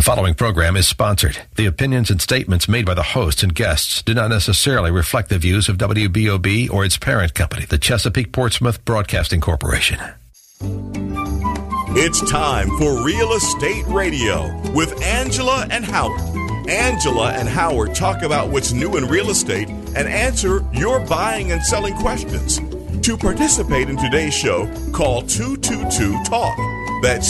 following program is sponsored. The opinions and statements made by the hosts and guests do not necessarily reflect the views of WBOB or its parent company, the Chesapeake Portsmouth Broadcasting Corporation. It's time for Real Estate Radio with Angela and Howard. Angela and Howard talk about what's new in real estate and answer your buying and selling questions. To participate in today's show, call 222-TALK. That's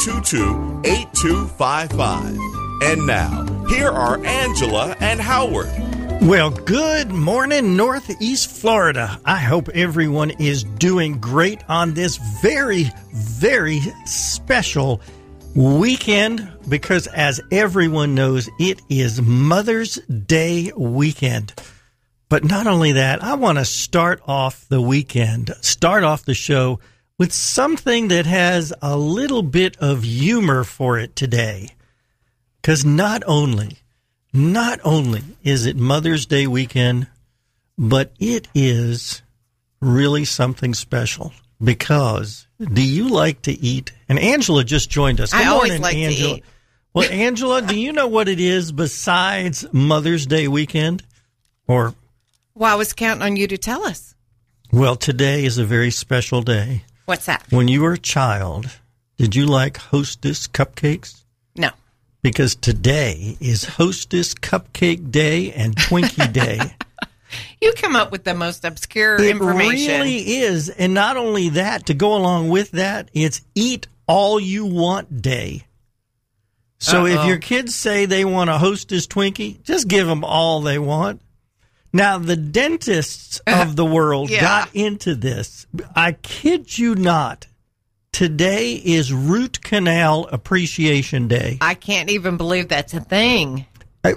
222-8255. And now, here are Angela and Howard. Well, good morning, Northeast Florida. I hope everyone is doing great on this very, very special weekend because, as everyone knows, it is Mother's Day weekend. But not only that, I want to start off the show with something that has a little bit of humor for it today. Because not only is it Mother's Day weekend, but it is really something special. Because do you like to eat? And Angela just joined us. I always like Angela. To eat. Well, Angela, do you know what it is besides Mother's Day weekend? Well, I was counting on you to tell us. Well, today is a very special day. What's that? When you were a child, did you like Hostess cupcakes? No. Because today is Hostess Cupcake Day and Twinkie Day. You come up with the most obscure information. It really is. And not only that, to go along with that, it's Eat All You Want Day. So if your kids say they want a Hostess Twinkie, just give them all they want. Now, the dentists of the world got into this. I kid you not. Today is Root Canal Appreciation Day. I can't even believe that's a thing.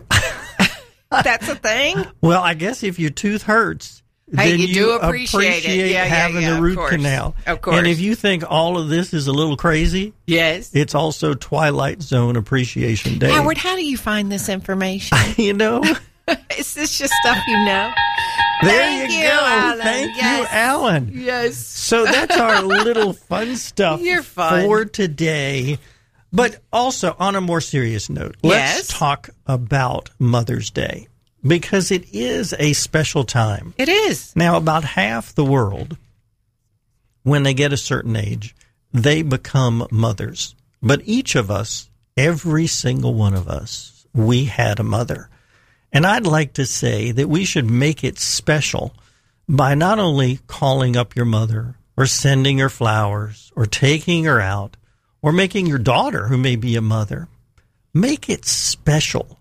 That's a thing? Well, I guess if your tooth hurts, then you do appreciate having a root canal. Of course. And if you think all of this is a little crazy, yes, it's also Twilight Zone Appreciation Day. Howard, how do you find this information? You know? Is this just stuff you know? There you go. Alan. Thank you, Alan. Yes. So that's our little fun stuff for today. But also, on a more serious note, let's talk about Mother's Day, because it is a special time. It is. Now, about half the world, when they get a certain age, they become mothers. But each of us, every single one of us, we had a mother. And I'd like to say that we should make it special by not only calling up your mother or sending her flowers or taking her out or making your daughter, who may be a mother, make it special.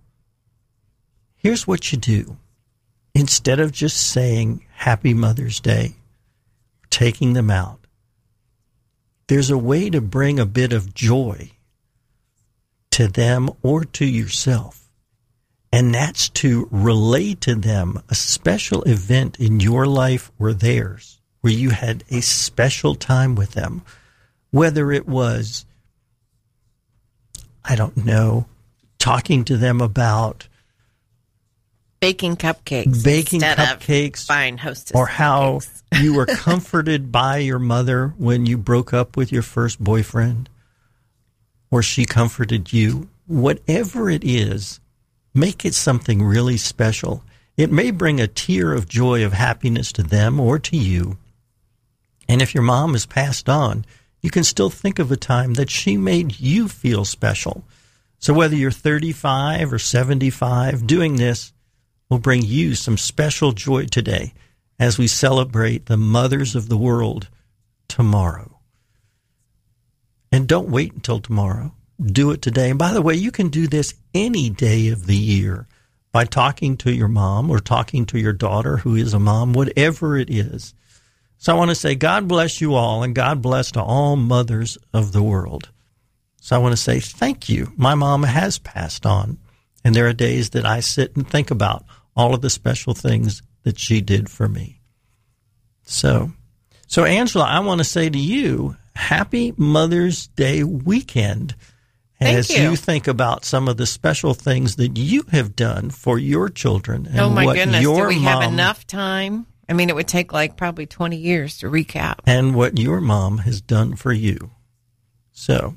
Here's what you do. Instead of just saying Happy Mother's Day, taking them out, there's a way to bring a bit of joy to them or to yourself. And that's to relate to them a special event in your life or theirs where you had a special time with them. Whether it was, I don't know, talking to them about baking cupcakes. Buying Hostess or how cupcakes. You were comforted by your mother when you broke up with your first boyfriend, or she comforted you. Whatever it is, make it something really special. It may bring a tear of joy, of happiness to them or to you. And if your mom has passed on, you can still think of a time that she made you feel special. So whether you're 35 or 75, doing this will bring you some special joy today as we celebrate the mothers of the world tomorrow. And don't wait until tomorrow. Do it today. And by the way, you can do this any day of the year by talking to your mom or talking to your daughter who is a mom, whatever it is. So I want to say God bless you all, and God bless to all mothers of the world. So I want to say thank you. My mom has passed on, and there are days that I sit and think about all of the special things that she did for me. So Angela, I want to say to you, happy Mother's Day weekend. As you think about some of the special things that you have done for your children. And oh, my goodness. Do we have enough time? I mean, it would take like probably 20 years to recap. And what your mom has done for you. So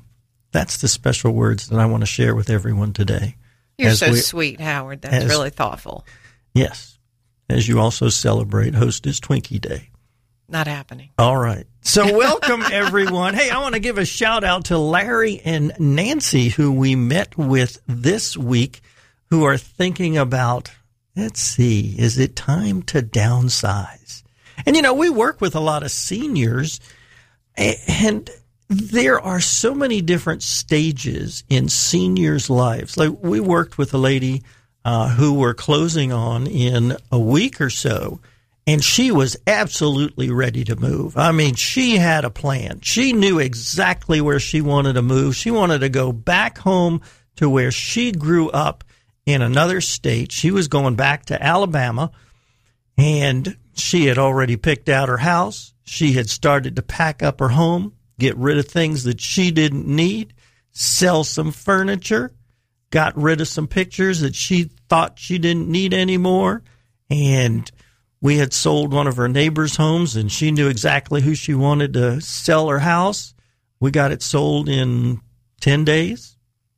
That's the special words that I want to share with everyone today. You're so sweet, Howard. That's really thoughtful. Yes. As you also celebrate Hostess Twinkie Day. Not happening. All right. So welcome, everyone. Hey, I want to give a shout out to Larry and Nancy, who we met with this week, who are thinking about, let's see, is it time to downsize? And, you know, we work with a lot of seniors, and there are so many different stages in seniors' lives. Like, we worked with a lady who we're closing on in a week or so, and she was absolutely ready to move. I mean, she had a plan. She knew exactly where she wanted to move. She wanted to go back home to where she grew up in another state. She was going back to Alabama, and she had already picked out her house. She had started to pack up her home, get rid of things that she didn't need, sell some furniture, got rid of some pictures that she thought she didn't need anymore. And we had sold one of her neighbor's homes, and she knew exactly who she wanted to sell her house. We got it sold in 10 days.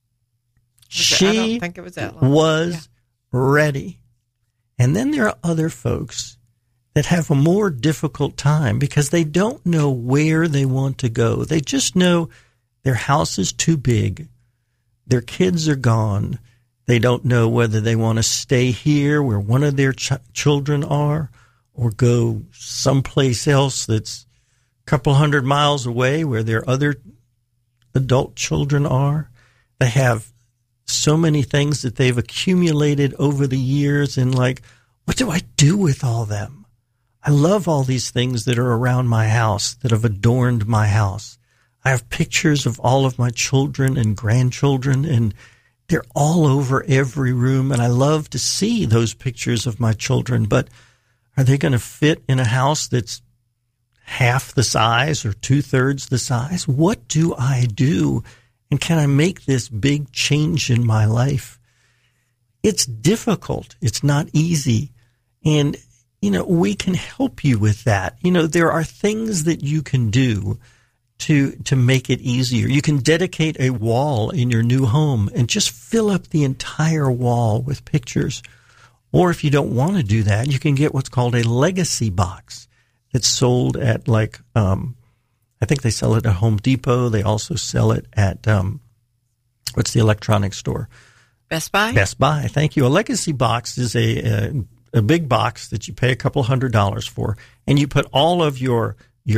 She I don't think it was that long. was ready. And then there are other folks that have a more difficult time because they don't know where they want to go. They just know their house is too big. Their kids are gone. They don't know whether they want to stay here where one of their children are or go someplace else that's a couple 100 miles away where their other adult children are. They have so many things that they've accumulated over the years, and like, what do I do with all them? I love all these things that are around my house that have adorned my house. I have pictures of all of my children and grandchildren, and they're all over every room, and I love to see those pictures of my children, but are they going to fit in a house that's half the size or 2/3 the size? What do I do? And can I make this big change in my life? It's difficult. It's not easy. And, you know, we can help you with that. You know, there are things that you can do to make it easier. You can dedicate a wall in your new home and just fill up the entire wall with pictures. Or if you don't want to do that, you can get what's called a legacy box that's sold at like, I think they sell it at Home Depot. They also sell it at, what's the electronics store? Best Buy? Best Buy. Thank you. A legacy box is a big box that you pay a couple $100 for, and you put all of your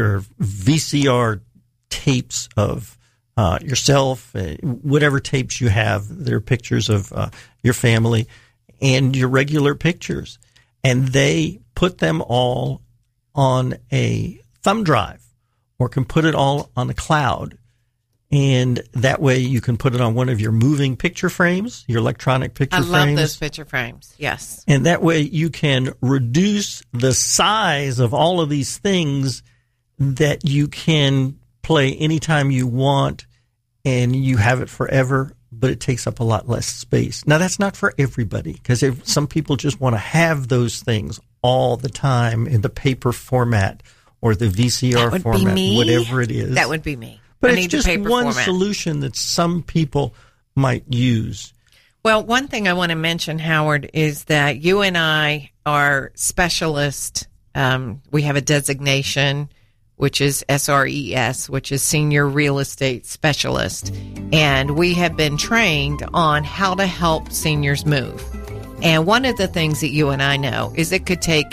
VCR tapes of yourself, whatever tapes you have. They're pictures of your family and your regular pictures, and they put them all on a thumb drive or can put it all on the cloud. And that way you can put it on one of your moving picture frames, your electronic picture frames. I love those picture frames, yes. And that way you can reduce the size of all of these things that you can play anytime you want, and you have it forever, but it takes up a lot less space. Now, that's not for everybody, because some people just want to have those things all the time in the paper format or the VCR format, whatever it is. That would be me. But it's just one solution that some people might use. Well, one thing I want to mention, Howard, is that you and I are specialists. We have a designation, which is SRES, which is Senior Real Estate Specialist. And we have been trained on how to help seniors move. And one of the things that you and I know is it could take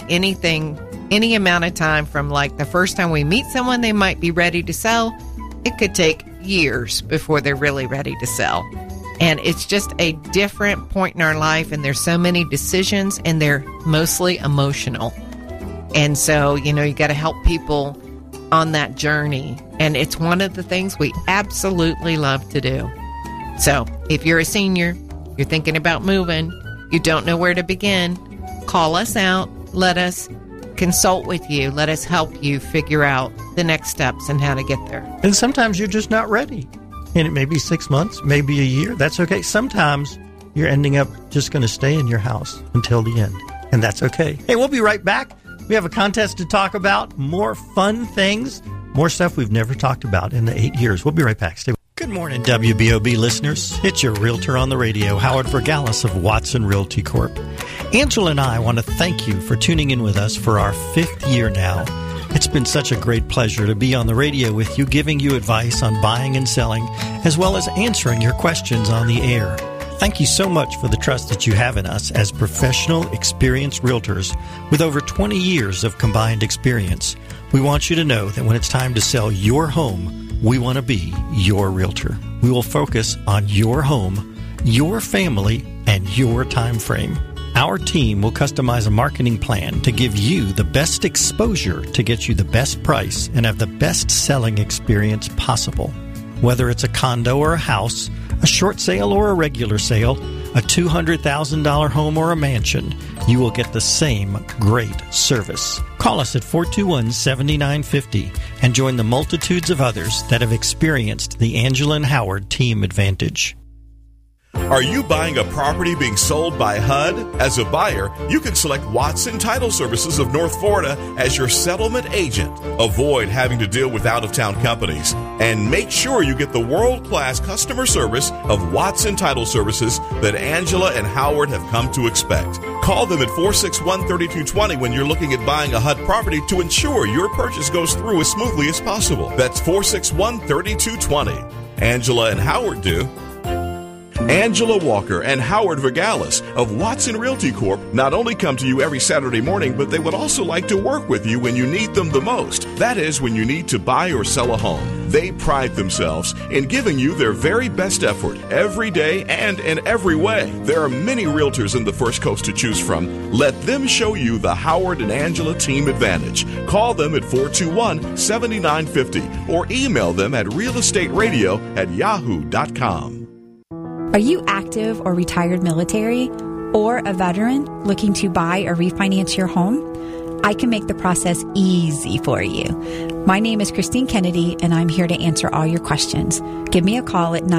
any amount of time from like the first time we meet someone, they might be ready to sell. It could take years before they're really ready to sell. And it's just a different point in our life, and there's so many decisions, and they're mostly emotional. And so, you know, you got to help people on that journey. And it's one of the things we absolutely love to do. So if you're a senior, you're thinking about moving, you don't know where to begin, call us out, let us consult with you, let us help you figure out the next steps and how to get there. And sometimes you're just not ready. And it may be 6 months, maybe a year. That's okay. Sometimes you're ending up just going to stay in your house until the end. And that's okay. Hey, we'll be right back. We have a contest to talk about, more fun things, more stuff we've never talked about in the 8 years. We'll be right back. Stay with us. Good morning, WBOB listeners. It's your realtor on the radio, Howard Vergalis of Watson Realty Corp. Angela and I want to thank you for tuning in with us for our 5th year now. It's been such a great pleasure to be on the radio with you, giving you advice on buying and selling, as well as answering your questions on the air. Thank you so much for the trust that you have in us as professional, experienced realtors with over 20 years of combined experience. We want you to know that when it's time to sell your home, we want to be your realtor. We will focus on your home, your family, and your time frame. Our team will customize a marketing plan to give you the best exposure to get you the best price and have the best selling experience possible. Whether it's a condo or a house, a short sale or a regular sale, a $200,000 home or a mansion, you will get the same great service. Call us at 421-7950 and join the multitudes of others that have experienced the Angela and Howard Team Advantage. Are you buying a property being sold by HUD? As a buyer, you can select Watson Title Services of North Florida as your settlement agent. Avoid having to deal with out-of-town companies. And make sure you get the world-class customer service of Watson Title Services that Angela and Howard have come to expect. Call them at 461-3220 when you're looking at buying a HUD property to ensure your purchase goes through as smoothly as possible. That's 461-3220. Angela and Howard do. Angela Walker and Howard Vergalis of Watson Realty Corp not only come to you every Saturday morning, but they would also like to work with you when you need them the most. That is, when you need to buy or sell a home. They pride themselves in giving you their very best effort every day and in every way. There are many realtors in the First Coast to choose from. Let them show you the Howard and Angela Team Advantage. Call them at 421-7950 or email them at realestateradio@yahoo.com. Are you active or retired military or a veteran looking to buy or refinance your home? I can make the process easy for you. My name is Christine Kennedy, and I'm here to answer all your questions. Give me a call at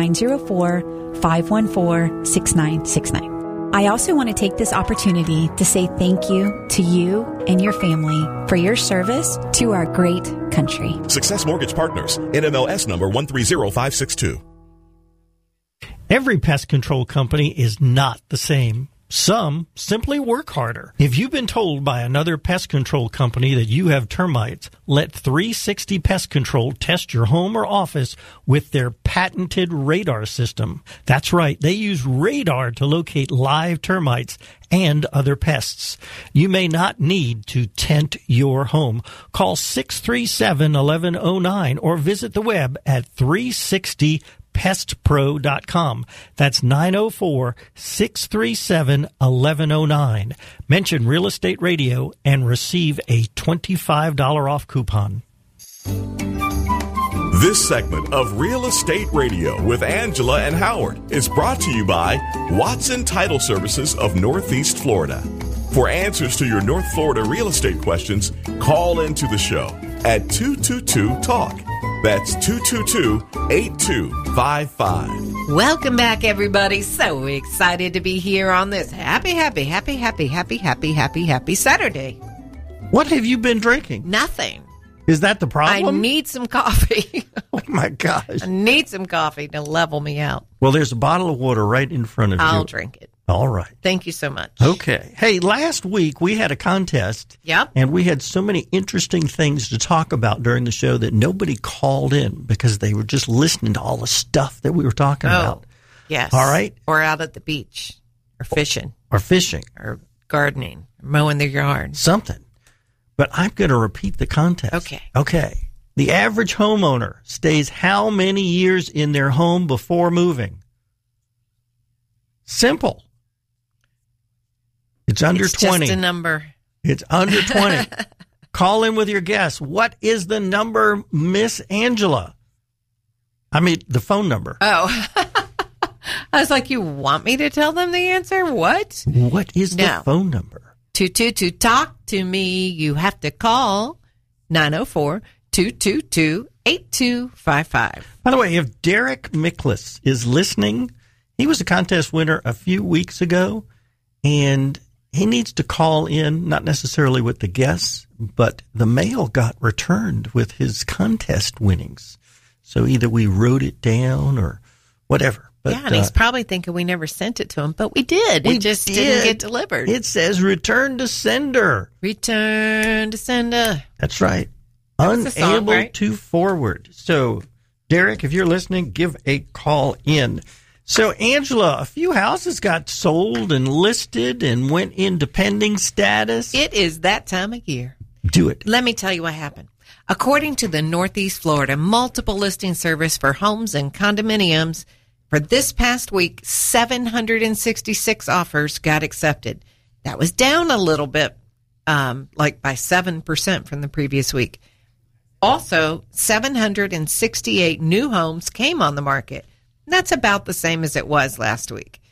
904-514-6969. I also want to take this opportunity to say thank you to you and your family for your service to our great country. Success Mortgage Partners, NMLS number 130562. Every pest control company is not the same. Some simply work harder. If you've been told by another pest control company that you have termites, let 360 Pest Control test your home or office with their patented radar system. That's right, they use radar to locate live termites and other pests. You may not need to tent your home. Call 637-1109 or visit the web at 360pestpro.com. That's 904-637-1109. Mention Real Estate Radio and receive a $25 off coupon. This segment of Real Estate Radio with Angela and Howard is brought to you by Watson Title Services of Northeast Florida. For answers to your North Florida real estate questions, call into the show at 222-TALK. That's 222-8255. Welcome back, everybody. So excited to be here on this happy Saturday. What have you been drinking? Nothing. Is that the problem? I need some coffee. Oh, my gosh. I need some coffee to level me out. Well, there's a bottle of water right in front of you. I'll drink it. All right. Thank you so much. Okay. Hey, last week we had a contest. Yep. And we had so many interesting things to talk about during the show that nobody called in because they were just listening to all the stuff that we were talking about. Yes. All right. Or out at the beach. Or fishing. Or fishing. Or gardening. Or mowing their yard. Something. But I'm going to repeat the contest. Okay. The average homeowner stays how many years in their home before moving? Simple. It's under 20. It's just a number. It's under 20. Call in with your guess. What is the number, Miss Angela? I mean, the phone number. Oh. I was like, you want me to tell them the answer? What? What is the phone number? 222-TALK to me. You have to call 904-222-8255. By the way, if Derek Miklas is listening, he was a contest winner a few weeks ago, and he needs to call in, not necessarily with the guess, but the mail got returned with his contest winnings. So either we wrote it down or whatever. But, yeah, and he's probably thinking we never sent it to him, but we did. It just didn't get delivered. It says return to sender. Return to sender. That's right. Unable to forward. So, Derek, if you're listening, give a call in. So, Angela, a few houses got sold and listed and went into pending status. It is that time of year. Do it. Let me tell you what happened. According to the Northeast Florida Multiple Listing Service for Homes and Condominiums, for this past week, 766 offers got accepted. That was down a little bit, like by 7% from the previous week. Also, 768 new homes came on the market. That's about the same as it was last week.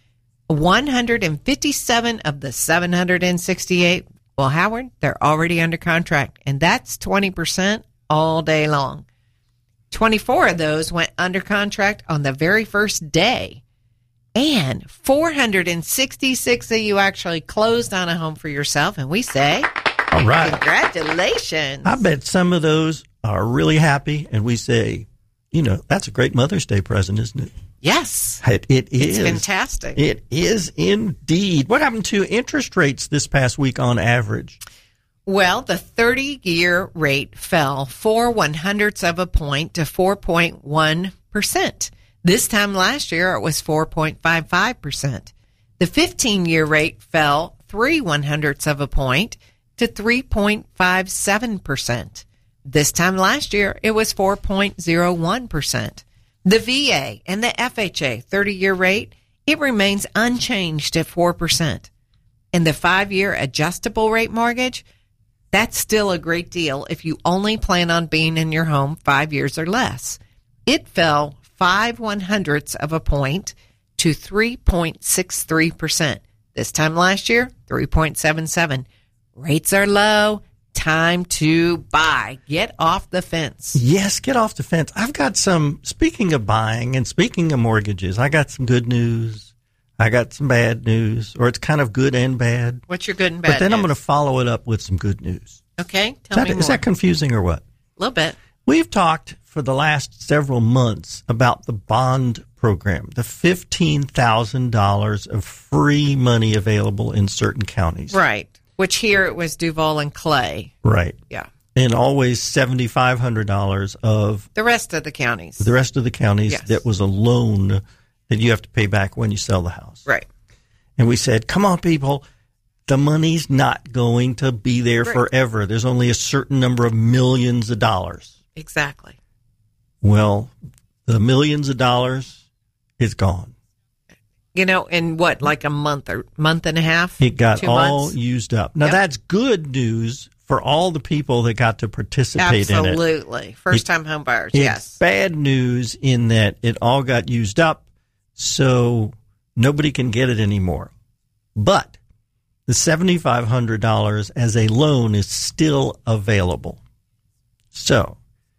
157 of the 768, well, Howard, they're already under contract, and that's 20% all day long. 24 of those went under contract on the very first day. And 466 of you actually closed on a home for yourself. And we say, all right, congratulations. I bet some of those are really happy. And we say, that's a great Mother's Day present, isn't it? Yes. It is. It's fantastic. It is indeed. What happened to interest rates this past week on average? Well, the 30-year rate fell 0.04 of a point to 4.1%. This time last year, it was 4.55%. The 15-year rate fell 0.03 of a point to 3.57%. This time last year, it was 4.01%. The VA and the FHA 30-year rate, it remains unchanged at 4%. And the 5-year adjustable rate mortgage, that's still a great deal if you only plan on being in your home 5 years or less. It fell 0.05 of a point to 3.63%. This time last year, 3.77. Rates are low. Time to buy. Get off the fence. Yes, get off the fence. I've got speaking of buying and speaking of mortgages, I got some good news. I got some bad news, or it's kind of good and bad. What's your good and bad But then news? I'm going to follow it up with some good news. Okay, tell me more. Is that confusing or what? A little bit. We've talked for the last several months about the bond program, the $15,000 of free money available in certain counties. Right, which here it was Duval and Clay. Right. Yeah. And always $7,500 of the rest of the counties. The rest of the counties, yes. That was a loan that you have to pay back when you sell the house. Right. And we said, come on, people, the money's not going to be there forever. There's only a certain number of millions of dollars. Exactly. Well, the millions of dollars is gone. In what, like a month or month and a half? It got 2 all months? used up. Now, that's good news for all the people that got to participate in it. Absolutely. First-time home buyers, it's yes. Bad news in that it all got used up, so nobody can get it anymore. But the $7,500 as a loan is still available. So,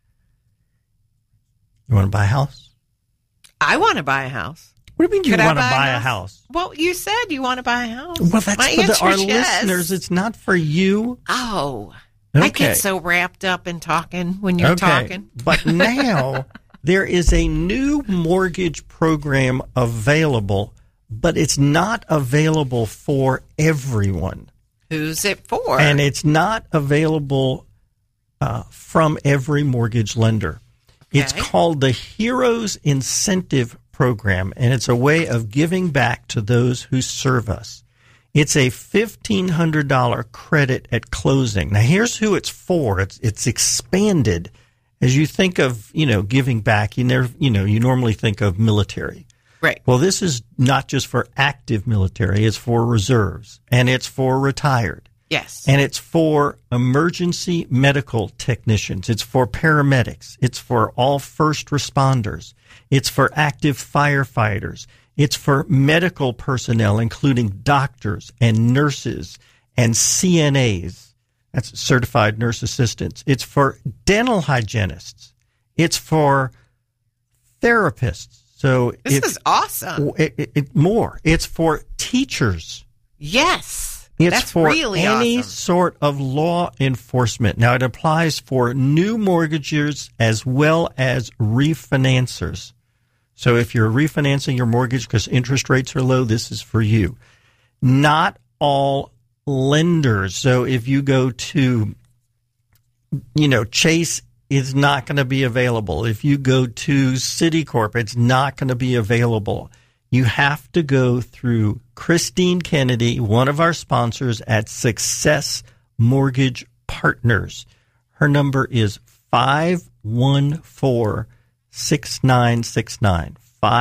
you want to buy a house? I want to buy a house. What do you mean you want to buy a house? house? Well, you said you want to buy a house. Well, that's My for our answer is yes. listeners. It's not for you. Oh, Okay. I get so wrapped up in talking when you're talking. But now there is a new mortgage program available, but it's not available for everyone. Who's it for? And it's not available from every mortgage lender. Okay. It's called the Heroes Incentive Program, and it's a way of giving back to those who serve us. It's a $1,500 credit at closing. Now, here's who it's for. It's expanded. As you think of, giving back, you normally think of military. Right. Well, this is not just for active military. It's for reserves, and it's for retired. Yes. And it's for emergency medical technicians. It's for paramedics. It's for all first responders. It's for active firefighters. It's for medical personnel, including doctors and nurses and CNAs. That's certified nurse assistants. It's for dental hygienists. It's for therapists. So this is awesome. More. It's for teachers. Yes. It's That's for really any awesome. sort of law enforcement. Now, it applies for new mortgagers as well as refinancers. So if you're refinancing your mortgage because interest rates are low, this is for you. Not all lenders. So if you go to, Chase, is not going to be available. If you go to Citicorp, it's not going to be available. You have to go through Christine Kennedy, one of our sponsors at Success Mortgage Partners. Her number is 514-6969.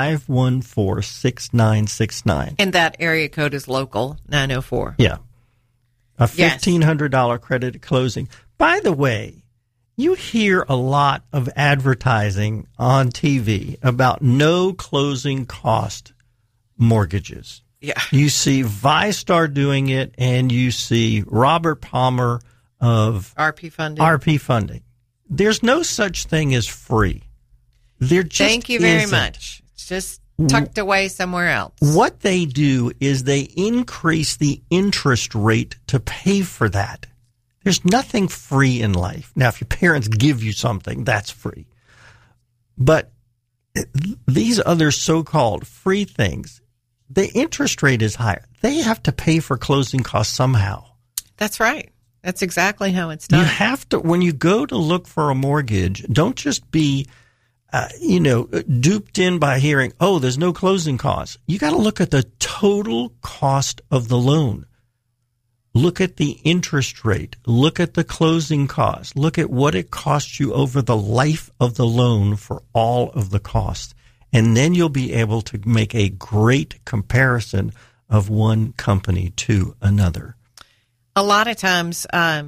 514-6969. And that area code is local 904. Yeah. A $1,500 credit at closing. By the way, you hear a lot of advertising on TV about no closing cost mortgages. Yeah. You see ViStar doing it, and you see Robert Palmer of RP Funding. There's no such thing as free. There just Thank you very isn't. much. It's just tucked away somewhere else. What they do is they increase the interest rate to pay for that. There's nothing free in life. Now, if your parents give you something, that's free. But these other so-called free things, the interest rate is higher. They have to pay for closing costs somehow. That's right. That's exactly how it's done. You have to, when you go to look for a mortgage, don't just be, duped in by hearing, oh, there's no closing costs. You got to look at the total cost of the loan. Look at the interest rate. Look at the closing costs. Look at what it costs you over the life of the loan for all of the costs. And then you'll be able to make a great comparison of one company to another. A lot of times, I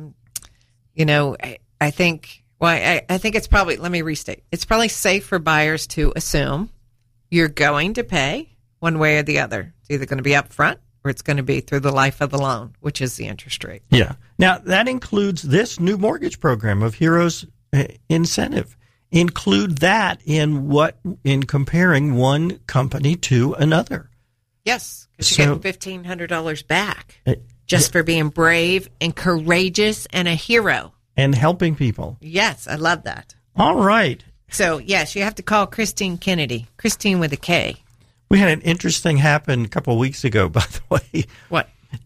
think it's probably, let me restate, it's probably safe for buyers to assume you're going to pay one way or the other. It's either going to be up front or it's going to be through the life of the loan, which is the interest rate. Yeah. Now, that includes this new mortgage program of Heroes Incentive. Include that in comparing one company to another. Yes, because you get $1,500 back just for being brave and courageous and a hero. And helping people. Yes, I love that. All right. So, yes, you have to call Christine Kennedy. Christine with a K. We had an interesting happen a couple of weeks ago, by the way. What?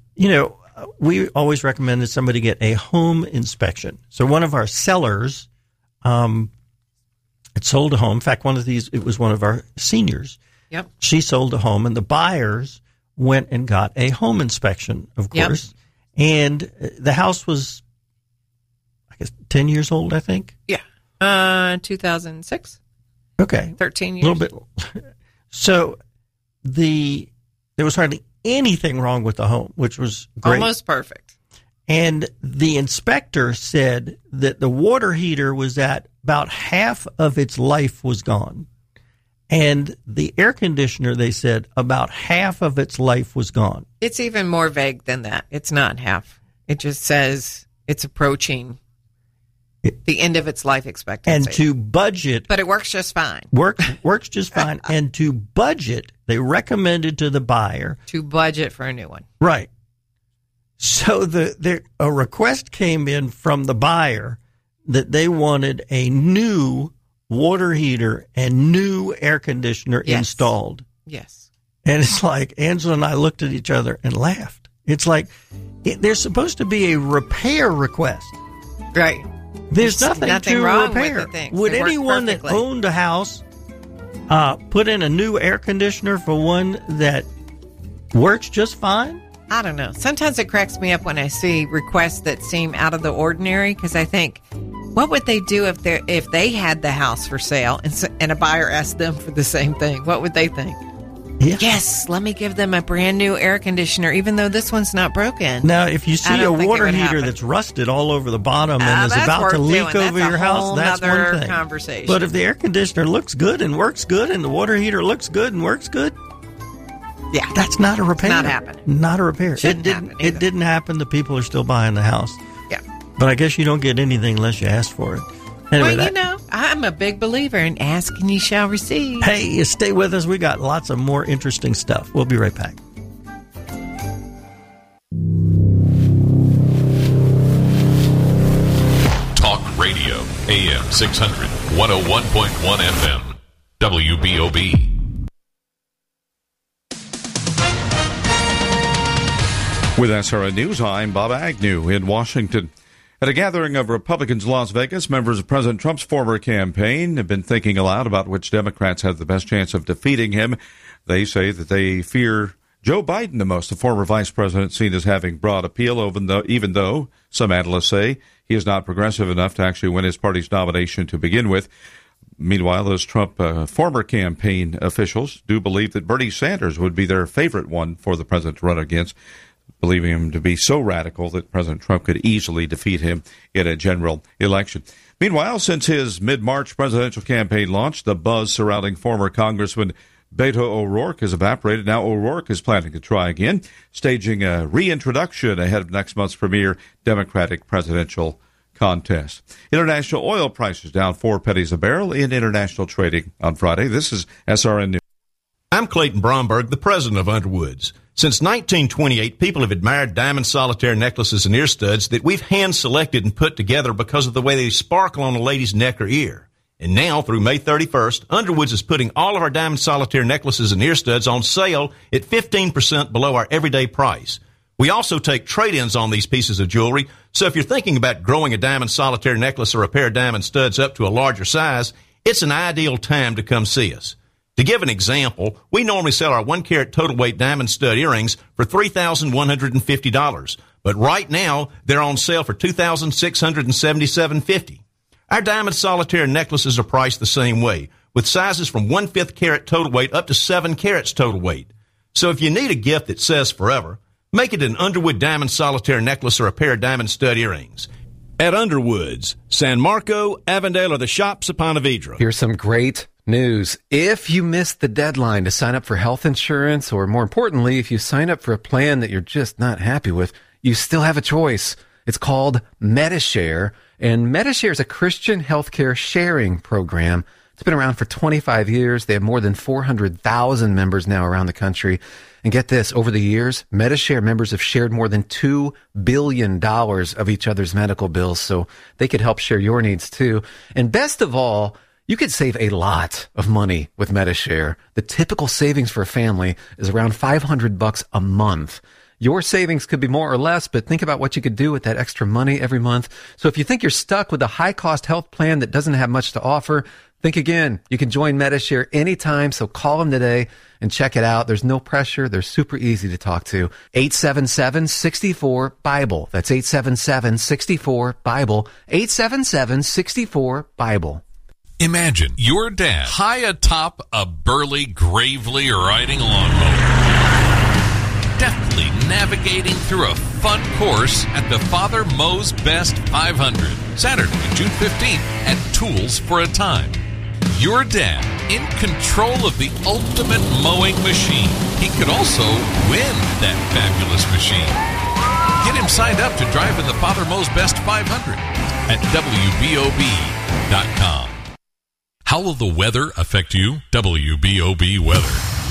We always recommend that somebody get a home inspection. So one of our sellers had sold a home. In fact, it was one of our seniors. Yep. She sold a home, and the buyers went and got a home inspection, of course. Yep. And the house was, 10 years old, I think. Yeah. 2006. Okay. 13 years. A little bit. So there was hardly anything wrong with the home, which was great. Almost perfect. And the inspector said that the water heater was at about half of its life was gone. And the air conditioner, they said, about half of its life was gone. It's even more vague than that. It's not half. It just says it's approaching the end of its life expectancy. And to budget. But it works just fine. Works just fine. And to budget, they recommended to the buyer. To budget for a new one. Right. So a request came in from the buyer that they wanted a new water heater and new air conditioner installed. Yes. And it's like Angela and I looked at each other and laughed. It's like there's supposed to be a repair request. Right. There's nothing to wrong repair. With the things. Would they anyone that owned a house put in a new air conditioner for one that works just fine? I don't know. Sometimes it cracks me up when I see requests that seem out of the ordinary because I think, what would they do if they had the house for sale and a buyer asked them for the same thing? What would they think? Yeah. Yes, let me give them a brand new air conditioner, even though this one's not broken. Now, if you see a water heater that's rusted all over the bottom and is about to leak over your house, that's one thing. Conversation. But if the air conditioner looks good and works good and the water heater looks good and works good, yeah, that's not a repair. Not happening. Not a repair. It didn't happen. The people are still buying the house. Yeah. But I guess you don't get anything unless you ask for it. Anyway, I'm a big believer in ask and you shall receive. Hey, stay with us. We got lots of more interesting stuff. We'll be right back. 600 101.1 FM. WBOB. With SRN News, I'm Bob Agnew in Washington. At a gathering of Republicans in Las Vegas, members of President Trump's former campaign have been thinking aloud about which Democrats have the best chance of defeating him. They say that they fear Joe Biden the most, the former vice president seen as having broad appeal, even though some analysts say he is not progressive enough to actually win his party's nomination to begin with. Meanwhile, those Trump former campaign officials do believe that Bernie Sanders would be their favorite one for the president to run against, believing him to be so radical that President Trump could easily defeat him in a general election. Meanwhile, since his mid-March presidential campaign launch, the buzz surrounding former Congressman Beto O'Rourke has evaporated. Now O'Rourke is planning to try again, staging a reintroduction ahead of next month's premier Democratic presidential contest. International oil prices down 4 pennies a barrel in international trading on Friday. This is SRN News. I'm Clayton Bromberg, the president of Underwoods. Since 1928, people have admired diamond solitaire necklaces and ear studs that we've hand-selected and put together because of the way they sparkle on a lady's neck or ear. And now, through May 31st, Underwoods is putting all of our diamond solitaire necklaces and ear studs on sale at 15% below our everyday price. We also take trade-ins on these pieces of jewelry, so if you're thinking about growing a diamond solitaire necklace or a pair of diamond studs up to a larger size, it's an ideal time to come see us. To give an example, we normally sell our 1-carat total weight diamond stud earrings for $3,150, but right now they're on sale for $2,677.50. Our diamond solitaire necklaces are priced the same way, with sizes from 1/5 carat total weight up to 7 carats total weight. So if you need a gift that says forever, make it an Underwood diamond solitaire necklace or a pair of diamond stud earrings. At Underwoods, San Marco, Avondale, or the shops of Ponte Vedra. Here's some great news. If you missed the deadline to sign up for health insurance, or more importantly, if you sign up for a plan that you're just not happy with, you still have a choice. It's called Medi-Share, and Medi-Share is a Christian healthcare sharing program. It's been around for 25 years. They have more than 400,000 members now around the country. And get this, over the years, Medi-Share members have shared more than $2 billion of each other's medical bills, so they could help share your needs too. And best of all, you could save a lot of money with Medi-Share. The typical savings for a family is around $500 a month. Your savings could be more or less, but think about what you could do with that extra money every month. So if you think you're stuck with a high-cost health plan that doesn't have much to offer, think again. You can join Medi-Share anytime, so call them today and check it out. There's no pressure. They're super easy to talk to. 877-64-BIBLE. That's 877-64-BIBLE. 877-64-BIBLE. Imagine your dad high atop a burly Gravely riding lawnmower, deftly navigating through a fun course at the Father Moe's Best 500, Saturday, June 15th at Tools for a Time. Your dad in control of the ultimate mowing machine. He could also win that fabulous machine. Get him signed up to drive in the Father Moe's Best 500 at WBOB.com. How will the weather affect you? WBOB weather.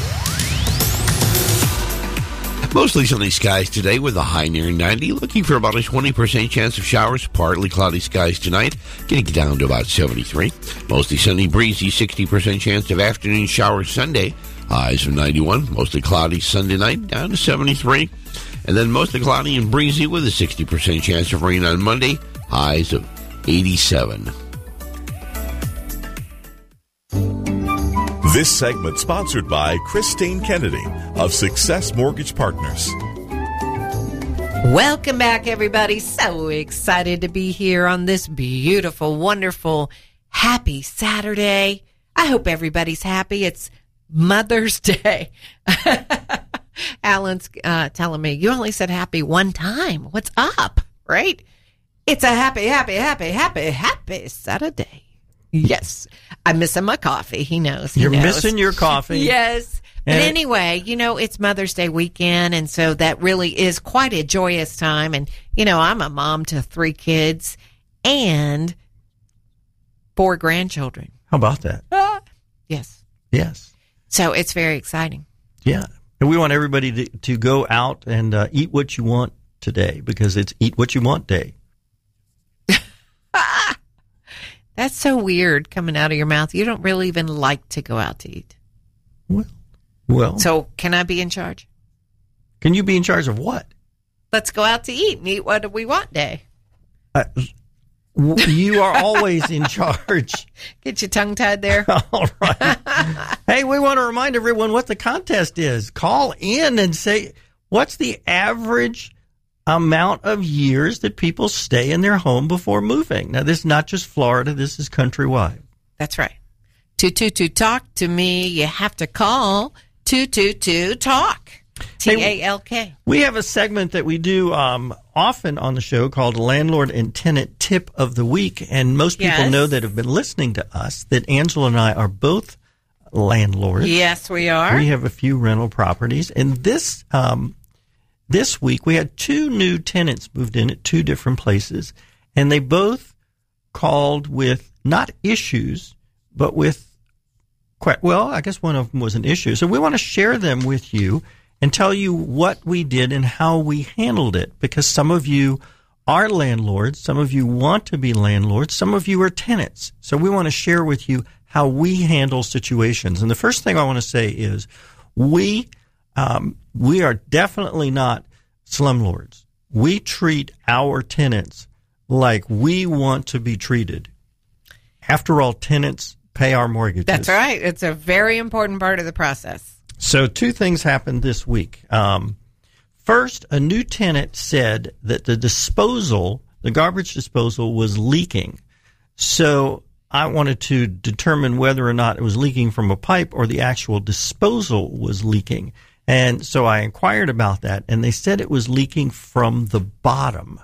Mostly sunny skies today with a high near 90. Looking for about a 20% chance of showers. Partly cloudy skies tonight. Getting down to about 73. Mostly sunny, breezy, 60% chance of afternoon showers Sunday. Highs of 91. Mostly cloudy Sunday night. Down to 73. And then mostly cloudy and breezy with a 60% chance of rain on Monday. Highs of 87. This segment sponsored by Christine Kennedy of Success Mortgage Partners. Welcome back, everybody. So excited to be here on this beautiful, wonderful, happy Saturday. I hope everybody's happy. It's Mother's Day. Alan's telling me, you only said happy one time. What's up, right? It's a happy Saturday. Yes. I'm missing my coffee. He knows. You're missing your coffee. Yes. But anyway, it's Mother's Day weekend, and so that really is quite a joyous time. And, I'm a mom to 3 kids and 4 grandchildren. How about that? Yes. Yes. So it's very exciting. Yeah. And we want everybody to go out and eat what you want today, because it's Eat What You Want Day. That's so weird coming out of your mouth. You don't really even like to go out to eat. Well. So can I be in charge? Can you be in charge of what? Let's go out to eat and eat what we want day. You are always in charge. Get your tongue tied there. All right. Hey, we want to remind everyone what the contest is. Call in and say, what's the average amount of years that people stay in their home before moving? Now, this is not just Florida. This is countrywide. That's right. 222-TALK to me. You have to call 222-TALK. T-A-L-K. We have a segment that we do often on the show called Landlord and Tenant Tip of the Week. And most people know that have been listening to us that Angela and I are both landlords. Yes, we are. We have a few rental properties. And this week we had 2 new tenants moved in at 2 different places. And they both called with not issues, but with I guess one of them was an issue. So we want to share them with you and tell you what we did and how we handled it, because some of you are landlords, some of you want to be landlords, some of you are tenants. So we want to share with you how we handle situations. And the first thing I want to say is we are definitely not slumlords. We treat our tenants like we want to be treated. After all, tenants pay our mortgages. That's right. It's a very important part of the process. So 2 things happened this week. First, a new tenant said that the garbage disposal was leaking. So I wanted to determine whether or not it was leaking from a pipe or the actual disposal was leaking. And so I inquired about that, and they said it was leaking from the bottom.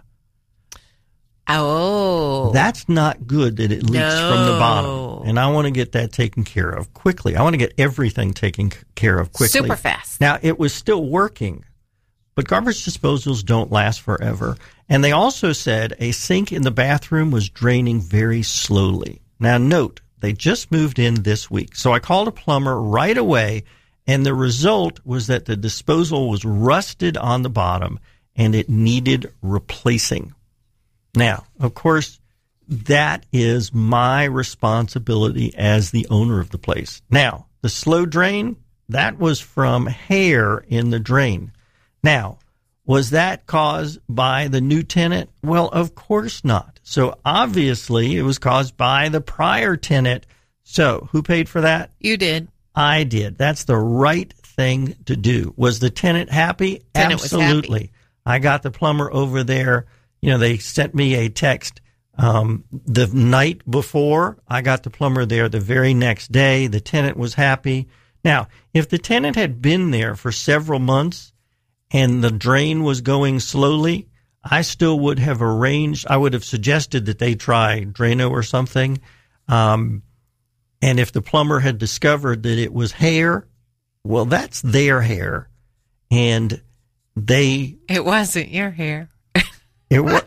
Oh. That's not good that it leaks from the bottom. And I want to get that taken care of quickly. I want to get everything taken care of quickly. Super fast. Now, it was still working, but garbage disposals don't last forever. And they also said a sink in the bathroom was draining very slowly. Now, note, they just moved in this week. So I called a plumber right away, and the result was that the disposal was rusted on the bottom, and it needed replacing. Now, of course, that is my responsibility as the owner of the place. Now, the slow drain, that was from hair in the drain. Now, was that caused by the new tenant? Well, of course not. So obviously it was caused by the prior tenant. So who paid for that? You did. I did. That's the right thing to do. Was the tenant happy? Tenant Absolutely. was happy. I got the plumber over there. They sent me a text the night before. I got the plumber there the very next day. The tenant was happy. Now, if the tenant had been there for several months and the drain was going slowly, I still would have I would have suggested that they try Drano or something. And if the plumber had discovered that it was hair, well, that's their hair. And It wasn't your hair. It was.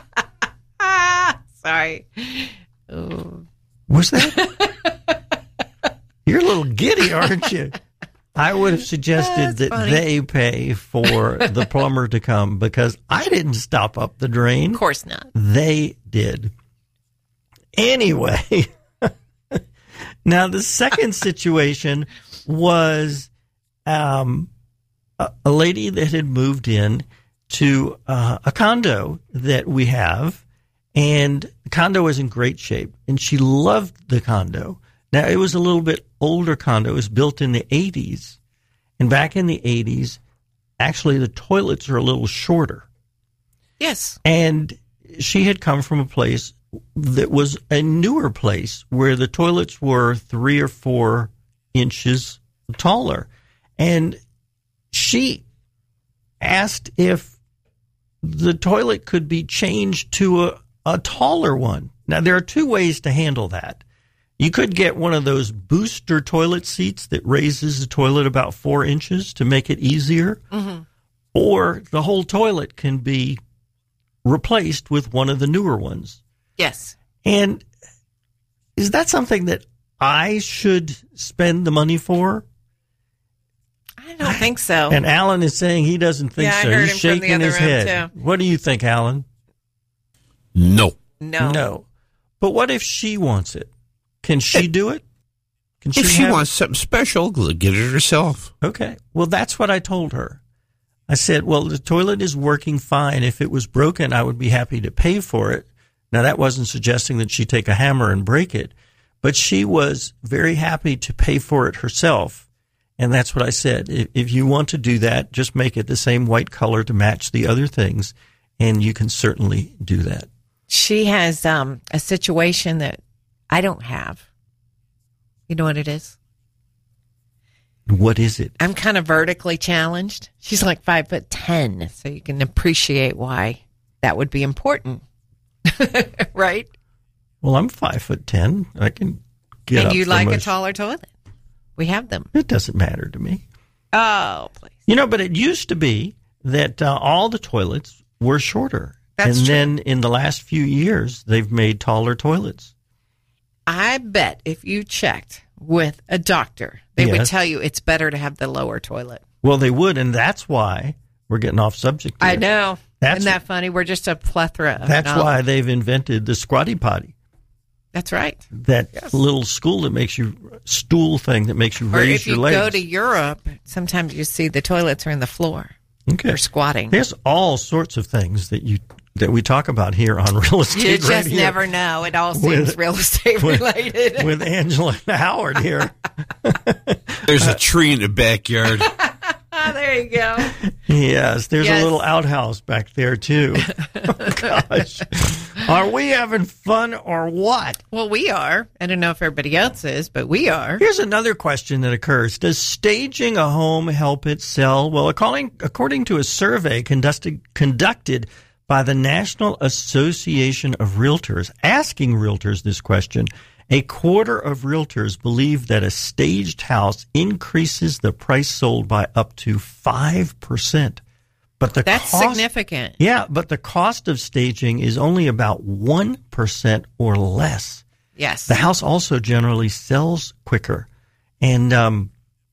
Sorry. Oh. Was that? You're a little giddy, aren't you? I would have suggested that they pay for the plumber to come because I didn't stop up the drain. Of course not. They did. Anyway, now the second situation was a lady that had moved in to a condo that we have, and the condo was in great shape, and she loved the condo. Now, it was a little bit older condo. It was built in the 80s, and back in the 80s, actually the toilets are a little shorter. Yes. And she had come from a place that was a newer place where the toilets were 3 or 4 inches taller, and she asked if the toilet could be changed to a taller one. Now, there are 2 ways to handle that. You could get one of those booster toilet seats that raises the toilet about 4 inches to make it easier. Mm-hmm. Or the whole toilet can be replaced with one of the newer ones. Yes. And is that something that I should spend the money for? I don't think so. And Alan is saying he doesn't think so. I heard He's him shaking from the his other room head. too. What do you think, Alan? No. No. But what if she wants it? Can she do it? Can If she wants something special, get it herself. Okay. Well, that's what I told her. I said, well, the toilet is working fine. If it was broken, I would be happy to pay for it. Now, that wasn't suggesting that she take a hammer and break it, but she was very happy to pay for it herself. And that's what I said. If you want to do that, just make it the same white color to match the other things, and you can certainly do that. She has a situation that I don't have. You know what it is? What is it? I'm kind of vertically challenged. She's like 5'10", so you can appreciate why that would be important. Right? Well, I'm 5'10". I can get and up. you like a taller toilet. We have them. It doesn't matter to me. Oh, please. You know, but it used to be that all the toilets were shorter. That's and true. then in the last few years, they've made taller toilets. I bet if you checked with a doctor, they would tell you it's better to have the lower toilet. Well, they would, and that's why we're getting off subject here. I know. Isn't that funny? We're just a plethora of That's knowledge. why they've invented the squatty potty. That's right. That little stool that makes you raise your legs. Or if you go to Europe, sometimes you see the toilets are in the floor. Okay. They're squatting. There's all sorts of things that we talk about here on Real Estate Radio. You just never know. It all seems real estate related. With Angela and Howard here. There's a tree in the backyard. There you go. Yes, there's a little outhouse back there, too. Oh, gosh. Are we having fun or what? Well, we are. I don't know if everybody else is, but we are. Here's another question that occurs. Does staging a home help it sell? Well, according to a survey conducted by the National Association of Realtors, asking realtors this question, a quarter of realtors believe that a staged house increases the price sold by up to 5%. But that's significant. Yeah, but the cost of staging is only about 1% or less. Yes. The house also generally sells quicker. And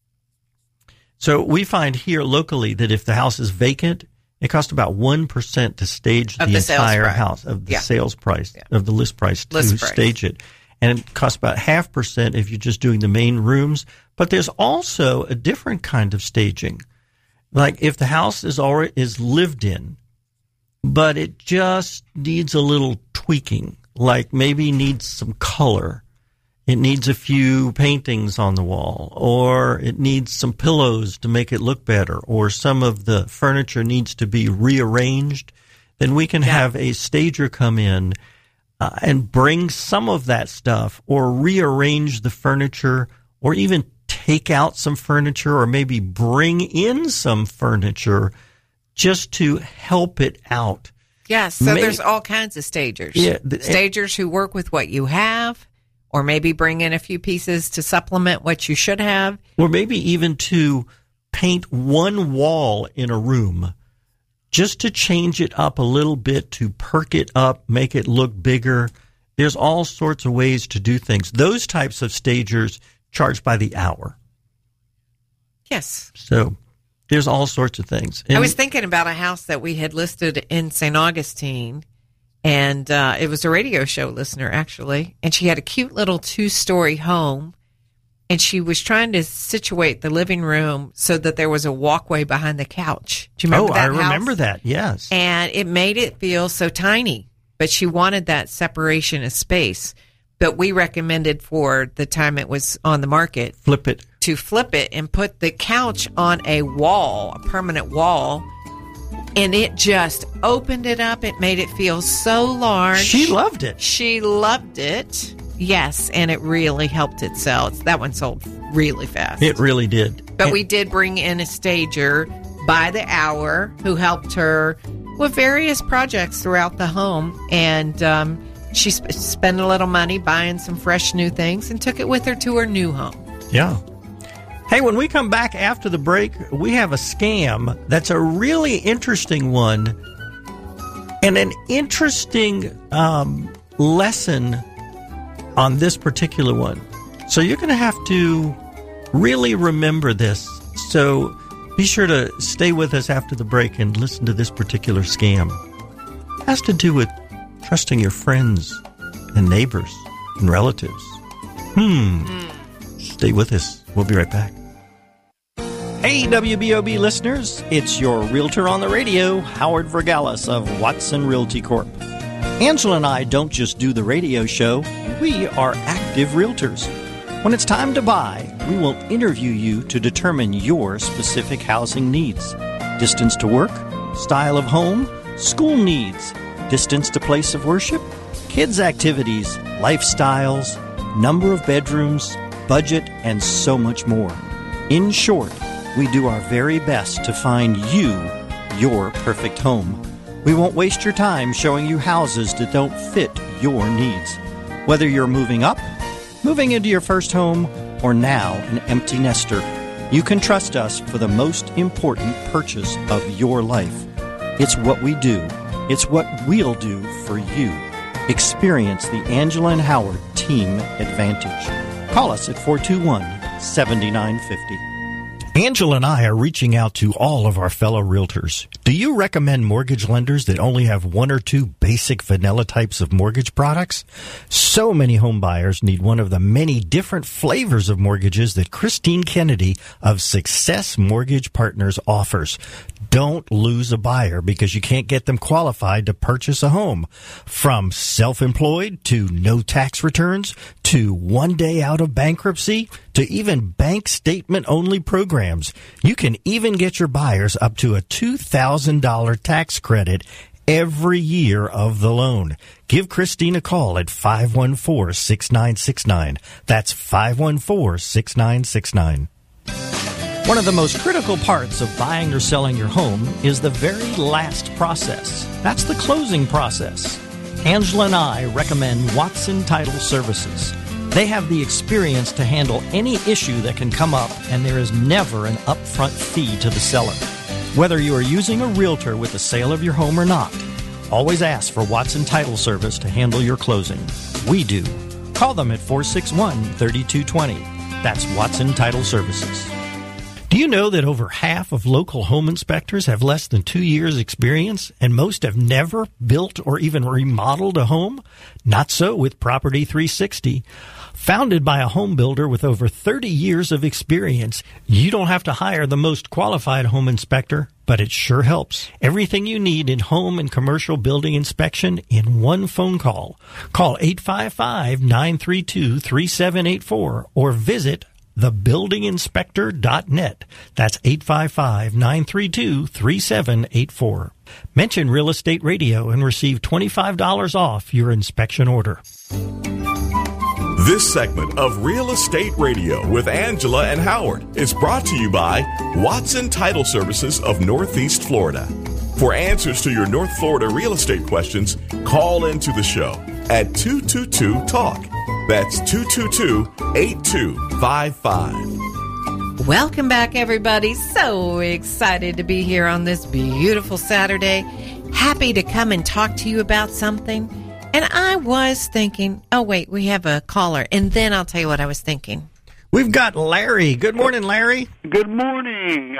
so we find here locally that if the house is vacant, it costs about 1% to stage the entire house of the sales price, of the list price to stage it. And it costs about 0.5% if you're just doing the main rooms. But there's also a different kind of staging. Like if the house is lived in, but it just needs a little tweaking, like maybe needs some color. It needs a few paintings on the wall, or it needs some pillows to make it look better, or some of the furniture needs to be rearranged. Then we can have a stager come in and bring some of that stuff, or rearrange the furniture, or even take out some furniture, or maybe bring in some furniture just to help it out. Yes, so there's all kinds of stagers. Yeah, stagers who work with what you have, or maybe bring in a few pieces to supplement what you should have. Or maybe even to paint one wall in a room, just to change it up a little bit, to perk it up, make it look bigger. There's all sorts of ways to do things. Those types of stagers charge by the hour. Yes. So there's all sorts of things. I was thinking about a house that we had listed in St. Augustine, and it was a radio show listener, actually, and she had a cute little 2-story home, and she was trying to situate the living room so that there was a walkway behind the couch. Do you remember that house? I remember that, yes. And it made it feel so tiny, but she wanted that separation of space. But we recommended for the time it was on the market, to flip it and put the couch on a wall, a permanent wall, and it just opened it up. It made it feel so large. She loved it. She loved it. Yes, and it really helped it sell. That one sold really fast. It really did. But we did bring in a stager by the hour who helped her with various projects throughout the home, and she spent a little money buying some fresh new things and took it with her to her new home. Yeah. Hey, when we come back after the break, we have a scam that's a really interesting one and an interesting lesson on this particular one. So you're going to have to really remember this. So be sure to stay with us after the break and listen to this particular scam. It has to do with trusting your friends and neighbors and relatives. Stay with us. We'll be right back. Hey, WBOB listeners, it's your realtor on the radio, Howard Vergalis of Watson Realty Corp. Angela and I don't just do the radio show, we are active realtors. When it's time to buy, we will interview you to determine your specific housing needs. Distance to work, style of home, school needs, distance to place of worship, kids' activities, lifestyles, number of bedrooms, budget, and so much more. In short, we do our very best to find you your perfect home. We won't waste your time showing you houses that don't fit your needs. Whether you're moving up, moving into your first home, or now an empty nester, you can trust us for the most important purchase of your life. It's what we do. It's what we'll do for you. Experience the Angela and Howard Team Advantage. Call us at 421-7950. Angela and I are reaching out to all of our fellow realtors. Do you recommend mortgage lenders that only have one or two basic vanilla types of mortgage products? So many home buyers need one of the many different flavors of mortgages that Christine Kennedy of Success Mortgage Partners offers. Don't lose a buyer because you can't get them qualified to purchase a home. From self-employed to no tax returns to 1 day out of bankruptcy to even bank statement only programs. You can even get your buyers up to a $2,000 tax credit every year of the loan. Give Christine a call at 514-6969. That's 514-6969. One of the most critical parts of buying or selling your home is the very last process. That's the closing process. Angela and I recommend Watson Title Services. They have the experience to handle any issue that can come up, and there is never an upfront fee to the seller. Whether you are using a realtor with the sale of your home or not, always ask for Watson Title Service to handle your closing. We do. Call them at 461-3220. That's Watson Title Services. Do you know that over half of local home inspectors have less than 2 years experience, and most have never built or even remodeled a home? Not so with Property 360. Founded by a home builder with over 30 years of experience, you don't have to hire the most qualified home inspector, but it sure helps. Everything you need in home and commercial building inspection in one phone call. Call 855-932-3784 or visit thebuildinginspector.net. That's 855-932-3784. Mention Real Estate Radio and receive $25 off your inspection order. This segment of Real Estate Radio with Angela and Howard is brought to you by Watson Title Services of Northeast Florida. For answers to your North Florida real estate questions, call into the show at 222-TALK. That's 222-8255. Welcome back, everybody. So excited to be here on this beautiful Saturday. Happy to come and talk to you about something. And I was thinking, oh, wait, we have a caller. And then I'll tell you what I was thinking. We've got Larry. Good morning, Larry. Good morning.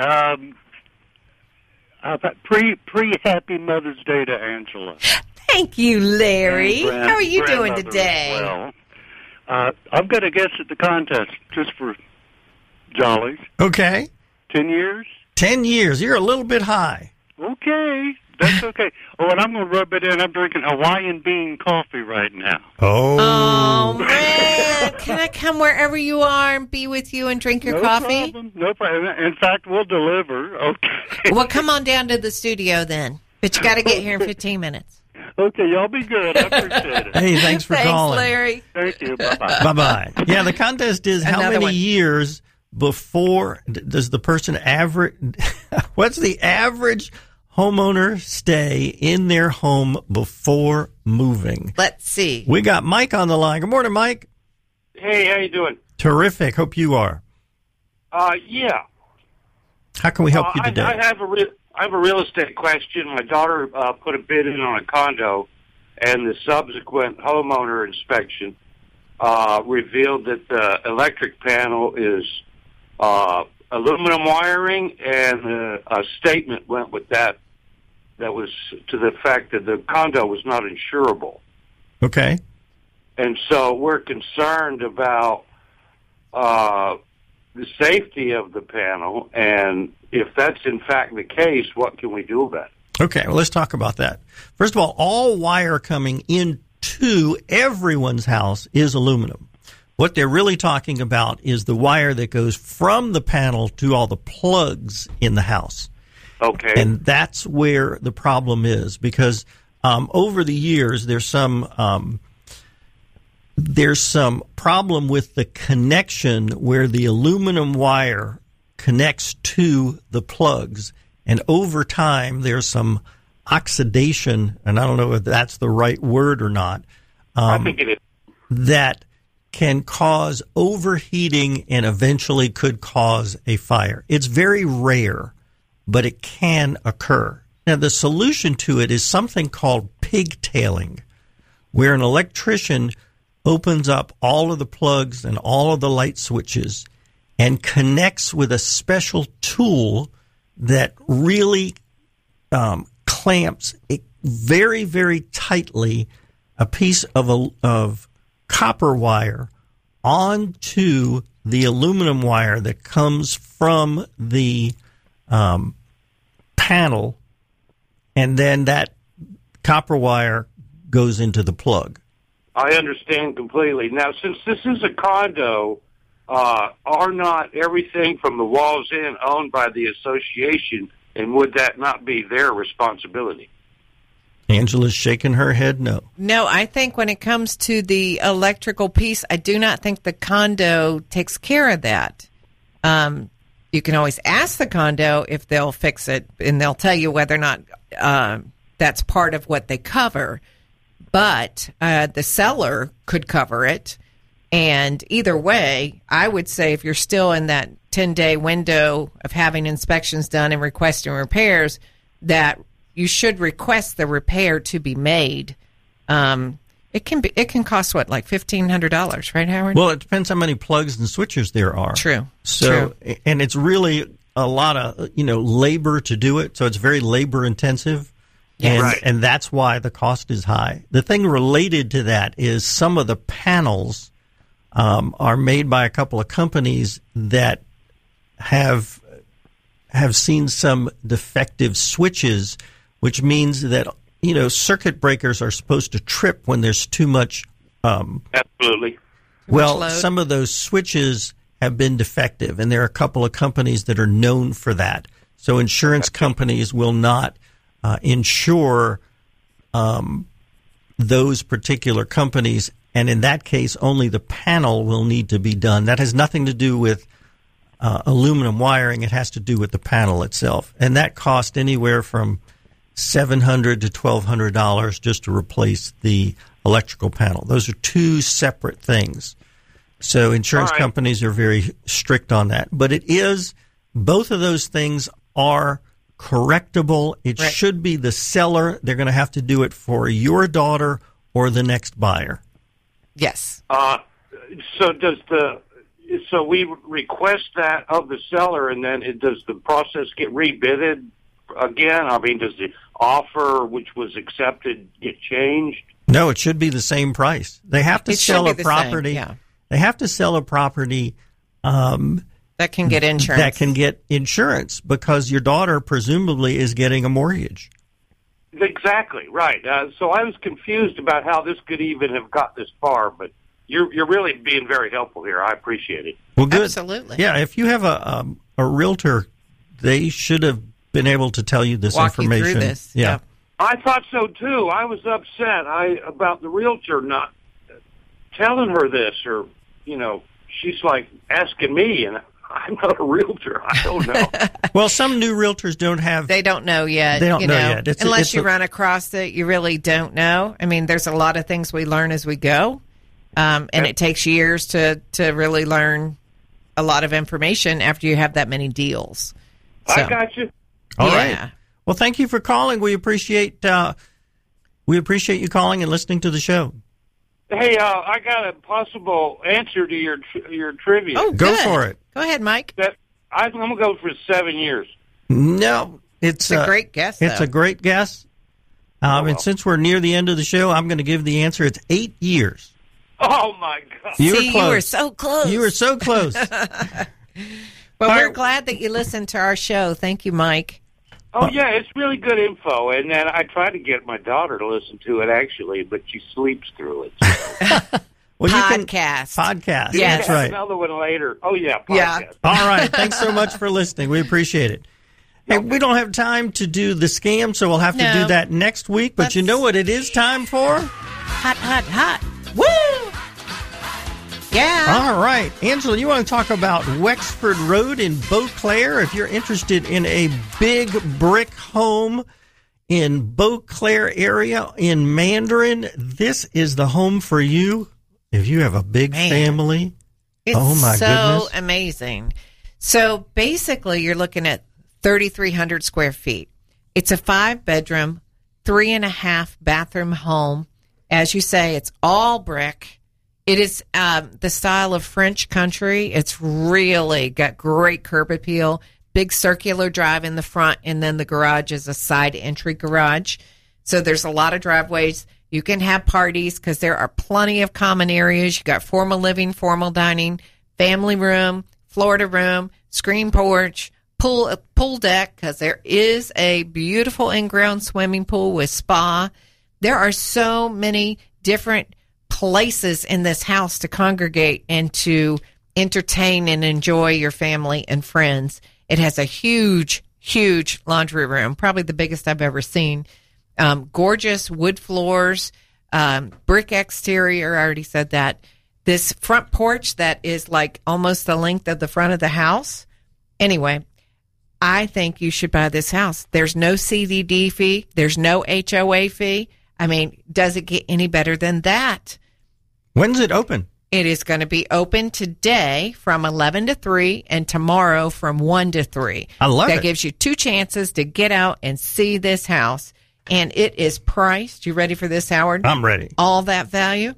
Pre-Happy Mother's Day to Angela. Thank you, Larry. How are you doing today? Well, I'm going to guess at the contest just for jollies. Okay. 10 years? 10 years. You're a little bit high. Okay. That's okay. Oh, and I'm going to rub it in. I'm drinking Hawaiian bean coffee right now. Oh, man. Can I come wherever you are and be with you and drink your coffee? No problem. In fact, we'll deliver. Okay. Well, come on down to the studio then. But you got to get here in 15 minutes. Okay, y'all be good. I appreciate it. Hey, thanks for calling. Thanks, Larry. Thank you. Bye-bye. Bye-bye. Yeah, the contest is how many years before does the person average... What's the average homeowner stay in their home before moving? Let's see. We got Mike on the line. Good morning, Mike. Hey, how you doing? Terrific. Hope you are. Yeah. How can we help you today? I have a real estate question. My daughter put a bid in on a condo, and the subsequent homeowner inspection revealed that the electric panel is aluminum wiring, and a statement went with that was to the fact that the condo was not insurable. Okay. And so we're concerned about the safety of the panel, and if that's in fact the case, what can we do about it? Okay, well, let's talk about that. First of all wire coming into everyone's house is aluminum. What they're really talking about is the wire that goes from the panel to all the plugs in the house. Okay. And that's where the problem is, because over the years there's some problem with the connection where the aluminum wire connects to the plugs, and over time there's some oxidation, and I don't know if that's the right word or not. I think it is. That can cause overheating and eventually could cause a fire. It's very rare, but it can occur. Now, the solution to it is something called pigtailing, where an electrician opens up all of the plugs and all of the light switches and connects with a special tool that really clamps very, very tightly a piece of copper wire onto the aluminum wire that comes from the panel, and then that copper wire goes into the plug. I understand completely. Now, since this is a condo, are not everything from the walls in owned by the association, and would that not be their responsibility? Angela's shaking her head no. No, I think when it comes to the electrical piece, I do not think the condo takes care of that. You can always ask the condo if they'll fix it, and they'll tell you whether or not that's part of what they cover. But the seller could cover it. And either way, I would say if you're still in that 10-day window of having inspections done and requesting repairs, that you should request the repair to be made. It can cost what, like $1,500, right, Howard? Well, it depends how many plugs and switches there are. True. So, true. And it's really a lot of labor to do it. So it's very labor intensive, and right. And that's why the cost is high. The thing related to that is some of the panels are made by a couple of companies that have seen some defective switches, which means that circuit breakers are supposed to trip when there's too much. Absolutely. Well, some of those switches have been defective, and there are a couple of companies that are known for that. So insurance companies will not insure those particular companies, and in that case, only the panel will need to be done. That has nothing to do with aluminum wiring. It has to do with the panel itself, and that cost anywhere from $700 to $1,200 just to replace the electrical panel. Those are two separate things. So insurance companies are very strict on that. But both of those things are correctable. It should be the seller. They're going to have to do it for your daughter or the next buyer. Yes. So we request that of the seller, and then does the process get rebidded again? I mean, does the offer which was accepted get changed? No, it should be the same price. They have to sell a property. Same, yeah. They have to sell a property that can get insurance. That can get insurance because your daughter presumably is getting a mortgage. Exactly right. So I was confused about how this could even have got this far, but you're really being very helpful here. I appreciate it. Well, good. Absolutely. Yeah, if you have a realtor, they should have been able to tell you this information. You through this. Yeah. I thought so too. I was upset about the realtor not telling her this, or she's like asking me, and I'm not a realtor. I don't know. Well, some new realtors don't have. They don't know yet. They don't know yet. Unless you run across it, you really don't know. I mean, there's a lot of things we learn as we go, and it takes years to really learn a lot of information after you have that many deals. So, I got you. All right. Well, thank you for calling. We appreciate you calling and listening to the show. Hey, I got a possible answer to your trivia. Oh, go for it. Go ahead, Mike. I'm going to go for 7 years. No, it's a great guess. It's a great guess. And since we're near the end of the show, I'm going to give the answer. It's 8 years. Oh, my God. You See, were close. you were so close. You were so close. Well, All we're right. glad that you listened to our show. Thank you, Mike. Oh, yeah, it's really good info. And then I try to get my daughter to listen to it, actually, but she sleeps through it. So. Well, Podcast. Podcast. Yes. That's right. Another one later. Oh, yeah, podcast. Yeah. All right. Thanks so much for listening. We appreciate it. Hey, we don't have time to do the scam, so we'll have to do that next week. But you know what it is time for? Hot, hot, hot. Woo! Yeah. All right. Angela, you want to talk about Wexford Road in Beauclair? If you're interested in a big brick home in Beauclair area in Mandarin, this is the home for you. If you have a big family, It's oh my so goodness. amazing. So basically, you're looking at 3,300 square feet. It's a 5-bedroom, 3.5 bathroom home. As you say, it's all brick. It is the style of French country. It's really got great curb appeal. Big circular drive in the front, and then the garage is a side entry garage. So there's a lot of driveways. You can have parties because there are plenty of common areas. You got formal living, formal dining, family room, Florida room, screen porch, pool deck, because there is a beautiful in-ground swimming pool with spa. There are so many different places in this house to congregate and to entertain and enjoy your family and friends. It has a huge, huge laundry room, probably the biggest I've ever seen. Gorgeous wood floors, brick exterior. I already said that. This front porch that is like almost the length of the front of the house. Anyway, I think you should buy this house. There's no CDD fee. There's no HOA fee. I mean, does it get any better than that? When's it open? It is going to be open today from 11 to 3 and tomorrow from 1 to 3. I love it. That gives you 2 chances to get out and see this house. And it is priced. You ready for this, Howard? I'm ready. All that value,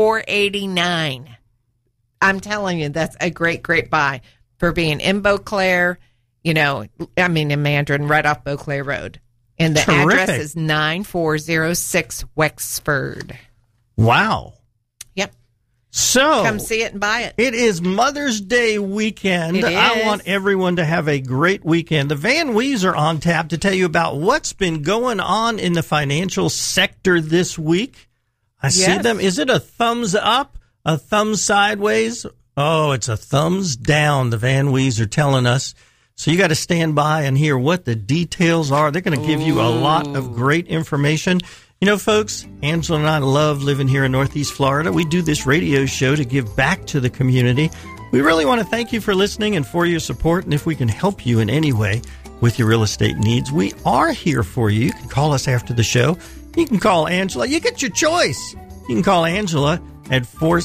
$489. I'm telling you, that's a great, great buy for being in Beauclair, in Mandarin, right off Beauclair Road. And the Terrific. address is 9406 Wexford. Wow. Yep. So Come see it and buy it. It is Mother's Day weekend. It I is. want everyone to have a great weekend. The Van Wees are on tap to tell you about what's been going on in the financial sector this week. I see them. Is it a thumbs up, a thumbs sideways? Oh, it's a thumbs down, the Van Wees are telling us. So you got to stand by and hear what the details are. They're going to give you a lot of great information. You know, folks, Angela and I love living here in Northeast Florida. We do this radio show to give back to the community. We really want to thank you for listening and for your support. And if we can help you in any way with your real estate needs, we are here for you. You can call us after the show. You can call Angela. You get your choice. You can call Angela at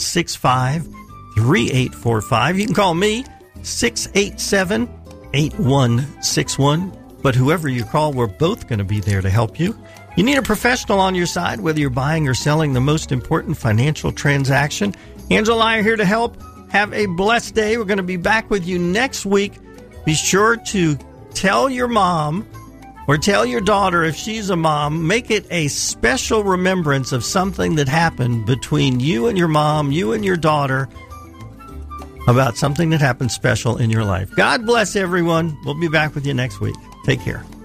465-3845. You can call me, 687-8161. But whoever you call, we're both going to be there to help you. You need a professional on your side, whether you're buying or selling the most important financial transaction. Angela and I are here to help. Have a blessed day. We're going to be back with you next week. Be sure to tell your mom or tell your daughter if she's a mom. Make it a special remembrance of something that happened between you and your mom, you and your daughter, about something that happened special in your life. God bless everyone. We'll be back with you next week. Take care.